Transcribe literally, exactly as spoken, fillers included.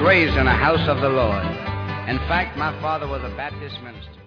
raised in a house of the Lord. In fact, my father was a Baptist minister.